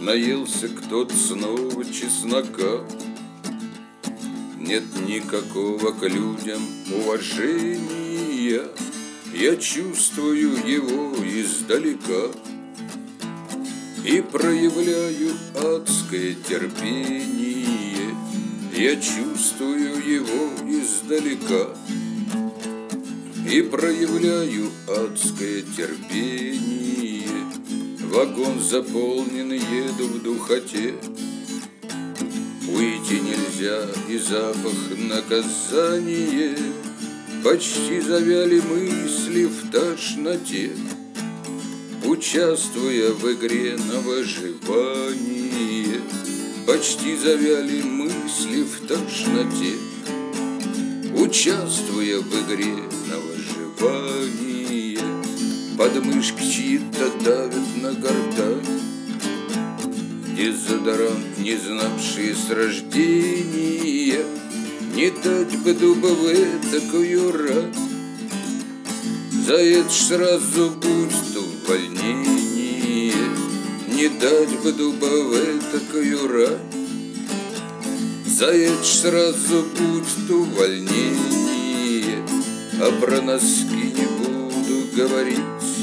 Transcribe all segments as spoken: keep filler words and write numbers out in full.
Наелся кто-то снова чеснока. Нет никакого к людям уважения, я чувствую его издалека и проявляю адское терпение. Я чувствую его издалека и проявляю адское терпение. Вагон заполнен, еду в духоте. Уйти нельзя, и запах наказания. Почти завяли мысли в тошноте, участвуя в игре на выживание. Почти завяли мысли в тошноте, участвуя в игре на выживание. Подмышки чьи-то давят на гортань, дезодорант, не знавший с рождения. Не дать бы дубове такую рать, за это ж сразу будет увольнение. Не дать бы дубове такую рать, за это ж сразу будет увольнение. А про носки не буду говорить.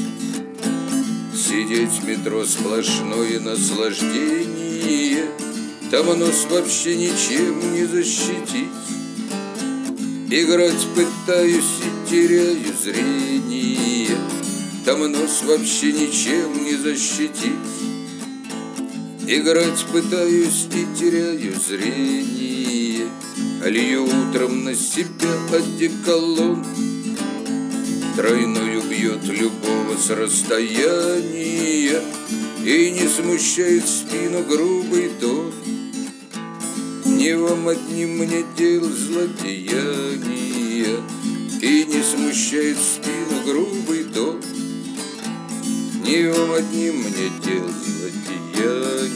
Сидеть в метро сплошное наслаждение, там нос вообще ничем не защитить. Играть пытаюсь и теряю зрение, там нос вообще ничем не защитить. Играть пытаюсь и теряю зрение, лью утром на себя одеколон. Тройную бьет любого с расстояния и не смущает спину грубый тон. Не вам одним мне дел злодеяния и не смущает спину грубый тон. Не вам одним мне дел злодеяния.